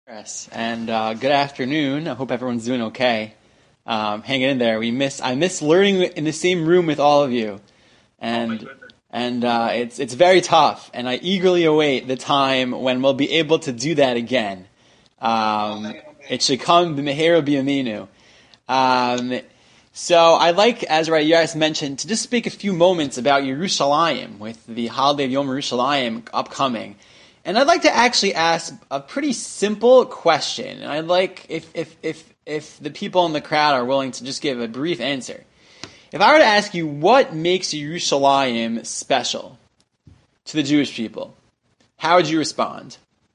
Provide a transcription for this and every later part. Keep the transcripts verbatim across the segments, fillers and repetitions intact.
Yes, and uh, good afternoon. I hope everyone's doing okay. Um, hanging in there. We miss I miss learning in the same room with all of you, and oh and uh, it's it's very tough. And I eagerly await the time when we'll be able to do that again. Um, it should come b'mehera b'yameinu. Um, so I'd like, as Yaris mentioned, to just speak a few moments about Yerushalayim with the holiday of Yom Yerushalayim upcoming. And I'd like to actually ask a pretty simple question. I'd like if if if if the people in the crowd are willing to just give a brief answer. If I were to ask you what makes Yerushalayim special to the Jewish people, how would you respond?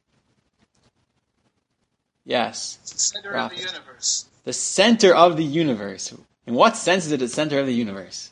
Yes. It's the center Rapid. of the universe. The center of the universe. In what sense is it the center of the universe?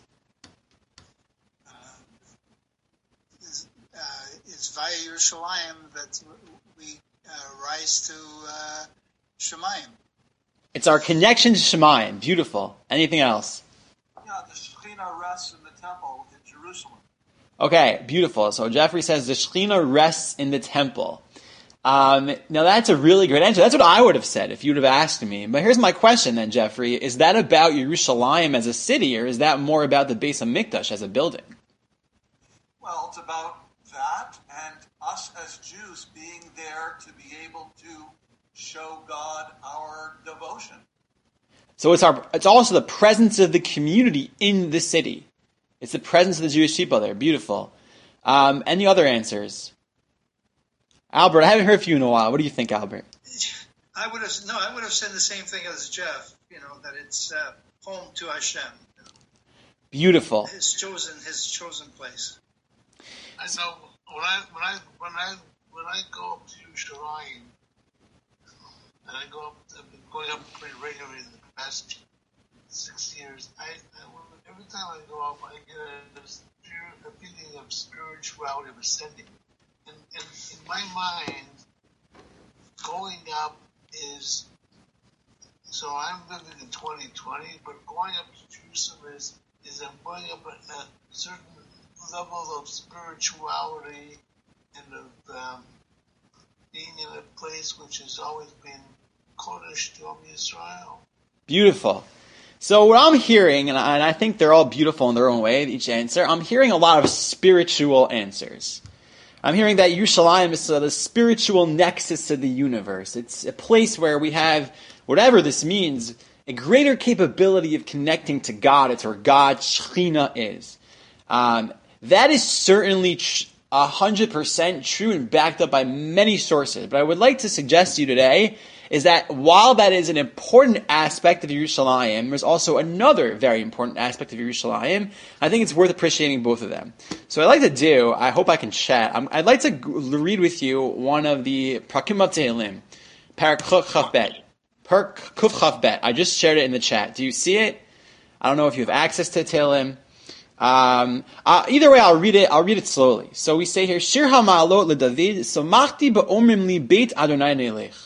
Via Yerushalayim that we uh, rise to uh, Shemayim. It's our connection to Shemayim. Beautiful. Anything else? Yeah, the Shekhinah rests in the temple in Jerusalem. Okay, beautiful. So Jeffrey says the Shekhinah rests in the temple. Um, now that's a really great answer. That's what I would have said if you would have asked me. But here's my question then, Jeffrey. Is that about Yerushalayim as a city, or is that more about the Beis HaMikdash as a building? Well, it's about that and us as Jews being there to be able to show God our devotion. So it's our it's also the presence of the community in the city. It's the presence of the Jewish people there. Beautiful. Um, any other answers? Albert, I haven't heard from you in a while. What do you think, Albert? I would have no, I would have said the same thing as Jeff. You know that it's uh, home to Hashem. You know. Beautiful. His chosen, his chosen place. I know when I when I when I when I go up to Yerushalayim, and I go up, I've been going up pretty regularly in the past six years. I, I every time I go up, I get a, spirit, a feeling of spirituality of ascending. And, and in my mind, going up is so I'm living in twenty twenty, but going up to Jerusalem is is I'm going up a, a certain level of spirituality and of um, being in a place which has always been Kodesh to Israel. Beautiful. So what I'm hearing, and I, and I think they're all beautiful in their own way, each answer, I'm hearing a lot of spiritual answers. I'm hearing that Yerushalayim is uh, the spiritual nexus of the universe. It's a place where we have, whatever this means, a greater capability of connecting to God. It's where God, Shekhinah, is. Um, That is certainly one hundred percent true and backed up by many sources. But I would like to suggest to you today is that while that is an important aspect of Yerushalayim, there's also another very important aspect of Yerushalayim. I think it's worth appreciating both of them. So what I'd like to do, I hope I can chat, I'd like to read with you one of the Prakim of Tehillim, Parak Kuf Bet. Parak Kuf Bet. I just shared it in the chat. Do you see it? I don't know if you have access to Tehillim. Um, uh, either way, I'll read it. I'll read it slowly. So we say here, Shir HaMa'alot LeDavid, Somachti Ba'omrim Li Beit Adonai Nelech.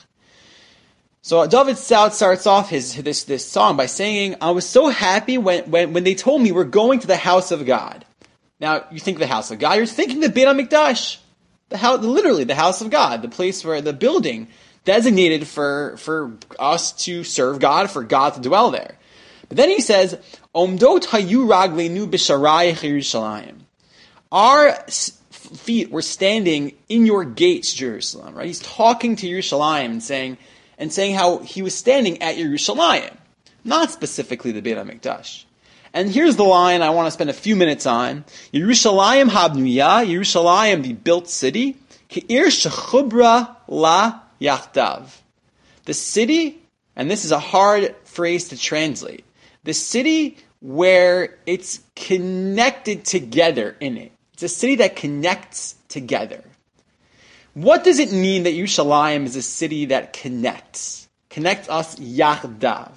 So David starts off his this this song by saying, "I was so happy when when when they told me we're going to the house of God." Now you think of the house of God, you're thinking the Beit HaMikdash, the house, literally the house of God, the place where the building designated for for us to serve God, for God to dwell there. But then he says, Omdot hayu ragleinu b'sharayich Yerushalayim. Our feet were standing in your gates, Jerusalem. Right? He's talking to Yerushalayim and saying, and saying how he was standing at Yerushalayim, not specifically the Beit HaMikdash. And here's the line I want to spend a few minutes on: Yerushalayim habnuya, Yerushalayim, the built city, ke'ir shechubra la yachdav. The city, and this is a hard phrase to translate. The city where it's connected together in it. It's a city that connects together. What does it mean that Yerushalayim is a city that connects? Connects us yachdav.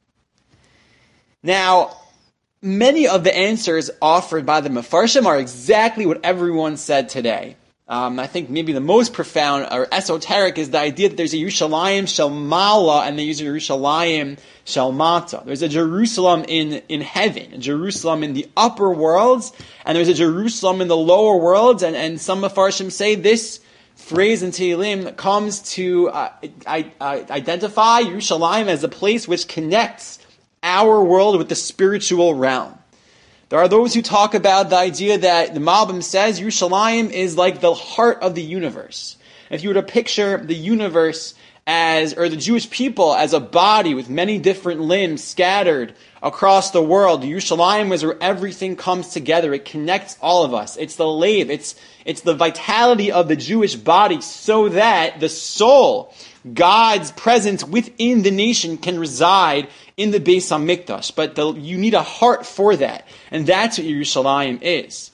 Now, many of the answers offered by the Mefarshim are exactly what everyone said today. Um, I think maybe the most profound or esoteric is the idea that there's a Yerushalayim shel Mala and they use a Yerushalayim shel Mata. There's a Jerusalem in, in heaven, a Jerusalem in the upper worlds, and there's a Jerusalem in the lower worlds, and, and some Mefarshim say this phrase in Tehillim that comes to uh, I, I, identify Yerushalayim as a place which connects our world with the spiritual realm. There are those who talk about the idea that the Malbim says Yerushalayim is like the heart of the universe. If you were to picture the universe as, or the Jewish people as a body with many different limbs scattered across the world, Yerushalayim is where everything comes together. It connects all of us. It's the leiv. It's, it's the vitality of the Jewish body so that the soul, God's presence within the nation, can reside in the Beis HaMikdash. But the, you need a heart for that. And that's what Yerushalayim is.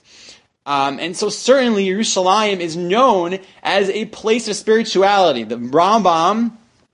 Um, and so certainly Yerushalayim is known as a place of spirituality. The Rambam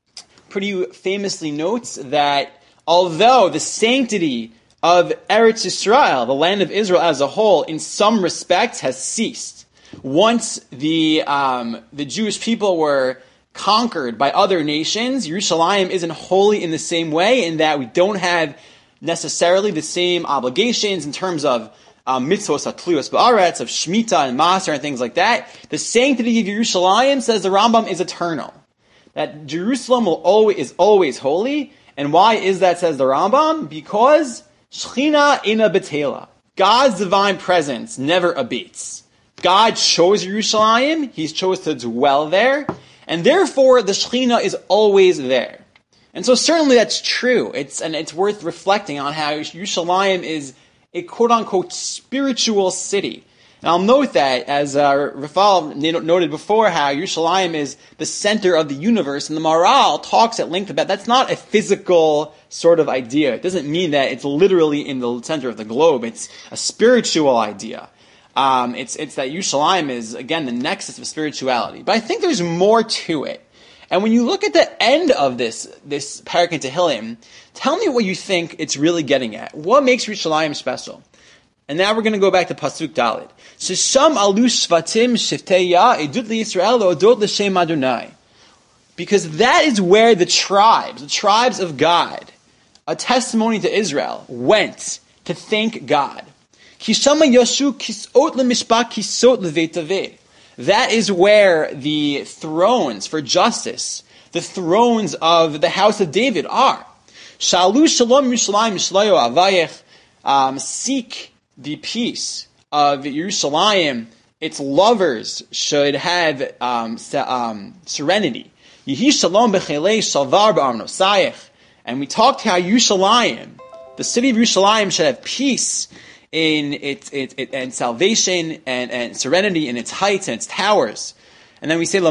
pretty famously notes that although the sanctity of Eretz Yisrael, the land of Israel as a whole, in some respects has ceased. Once the um, the Jewish people were conquered by other nations, Yerushalayim isn't holy in the same way, in that we don't have necessarily the same obligations in terms of Um, mitzvos hatluyos ba'aretz, of Shemitah and Maser and things like that. The sanctity of Yerushalayim, says the Rambam, is eternal. That Jerusalem will always, is always holy. And why is that, says the Rambam? Because Shechina ina betela. God's divine presence never abates. God chose Yerushalayim. He chose to dwell there. And therefore, the Shechina is always there. And so certainly that's true. It's, and it's worth reflecting on how Yerushalayim is a quote-unquote spiritual city. And I'll note that, as uh, Rafal noted before, how Yerushalayim is the center of the universe, and the Maharal talks at length about that's not a physical sort of idea. It doesn't mean that it's literally in the center of the globe. It's a spiritual idea. Um, it's, it's that Yerushalayim is, again, the nexus of spirituality. But I think there's more to it. And when you look at the end of this, this parak in Tehillim, tell me what you think it's really getting at. What makes Yerushalayim special? And now we're going to go back to Pasuk Daled. Shesham alu shvatim shiftei ya edut liYisrael odot l'shem Adonai. Because that is where the tribes, the tribes of God, a testimony to Israel, went to thank God. Kishama yashu kisot lemishpat kisot leveit David. That is where the thrones for justice, the thrones of the house of David are. Shalu shalom Yerushalayim yishlayo avayech. Um, seek the peace of Yerushalayim. Its lovers should have um, um, serenity. Yehi shalom bechelei shalvar b'arnosayech. And we talked how Yerushalayim, the city of Yerushalayim, should have peace in its, its, its and salvation and, and serenity in its heights and its towers. And then we say,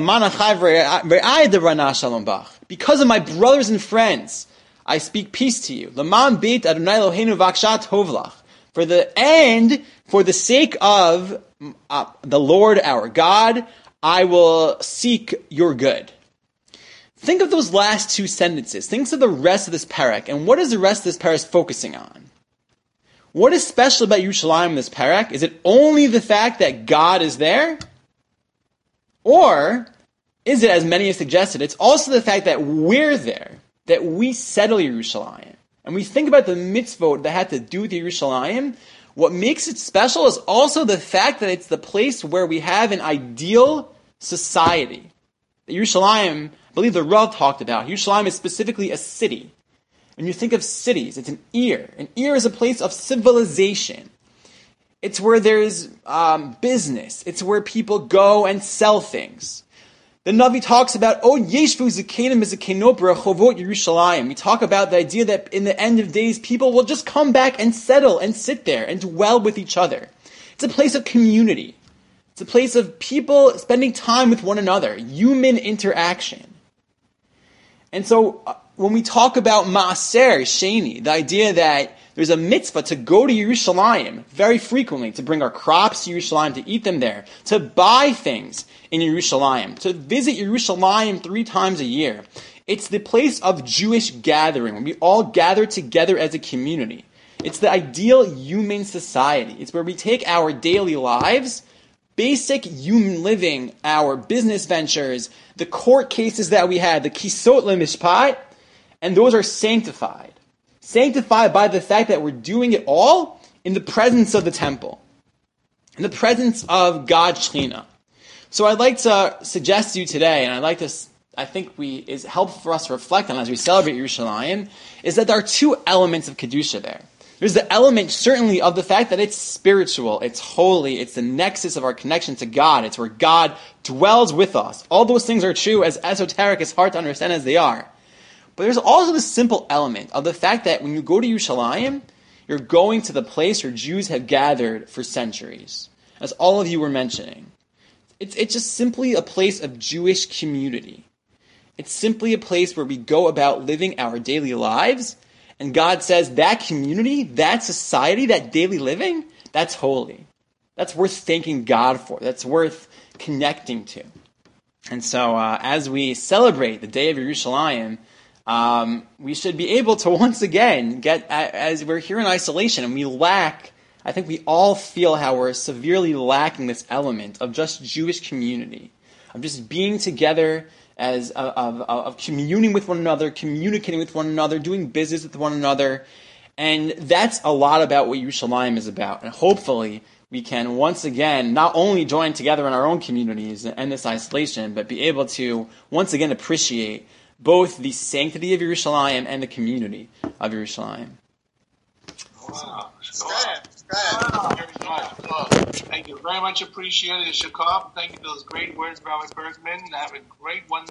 because of my brothers and friends, I speak peace to you. For the end, for the sake of uh, the Lord our God, I will seek your good. Think of those last two sentences. Think of the rest of this parak. And what is the rest of this parak focusing on? What is special about Yerushalayim in this parak? Is it only the fact that God is there? Or is it, as many have suggested, it's also the fact that we're there, that we settle Yerushalayim. And we think about the mitzvot that had to do with Yerushalayim. What makes it special is also the fact that it's the place where we have an ideal society. The Yerushalayim, I believe the Rav talked about, Yerushalayim is specifically a city. When you think of cities, it's an ear. An ear is a place of civilization. It's where there's um, business. It's where people go and sell things. The Navi talks about, oh, yeshvu zakenim zakenot b'rechovot Yerushalayim. We talk about the idea that in the end of days, people will just come back and settle and sit there and dwell with each other. It's a place of community. It's a place of people spending time with one another, human interaction. And so, uh, when we talk about Maaser Sheni, the idea that there's a mitzvah to go to Yerushalayim very frequently, to bring our crops to Yerushalayim, to eat them there, to buy things in Yerushalayim, to visit Yerushalayim three times a year. It's the place of Jewish gathering, when we all gather together as a community. It's the ideal human society. It's where we take our daily lives, basic human living, our business ventures, the court cases that we had, the kisot lemishpat, and those are sanctified. Sanctified by the fact that we're doing it all in the presence of the temple. In the presence of God's Shekhinah. So I'd like to suggest to you today, and I'd like to, I think we is helpful for us to reflect on as we celebrate Yerushalayim, is that there are two elements of Kedusha there. There's the element, certainly, of the fact that it's spiritual, it's holy, it's the nexus of our connection to God, it's where God dwells with us. All those things are true, as esoteric, as hard to understand as they are. But there's also the simple element of the fact that when you go to Yerushalayim, you're going to the place where Jews have gathered for centuries, as all of you were mentioning. It's, it's just simply a place of Jewish community. It's simply a place where we go about living our daily lives. And God says that community, that society, that daily living, that's holy. That's worth thanking God for. That's worth connecting to. And so uh, as we celebrate the day of Yerushalayim, um, we should be able to once again get, as we're here in isolation and we lack, I think we all feel how we're severely lacking this element of just Jewish community, of just being together, as of, of, of communing with one another, communicating with one another, doing business with one another. And that's a lot about what Yerushalayim is about. And hopefully we can once again not only join together in our own communities and end this isolation, but be able to once again appreciate both the sanctity of Yerushalayim and the community of Yerushalayim. Wow. Wow. Wow. Wow. Thank you. Very much appreciated, Shakab. Thank you for those great words, Rabbi Bergman. Have a great one.